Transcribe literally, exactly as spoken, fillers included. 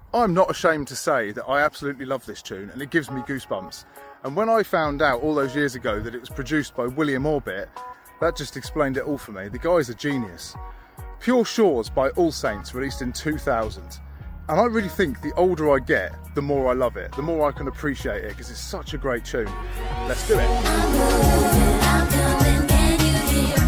I'm not ashamed to say that I absolutely love this tune and it gives me goosebumps. And when I found out all those years ago that it was produced by William Orbit, that just explained it all for me. The guy's a genius. Pure Shores by All Saints, released in two thousand. And I really think the older I get, the more I love it, the more I can appreciate it, because it's such a great tune. Let's do it. I'm going, I'm going, can you hear?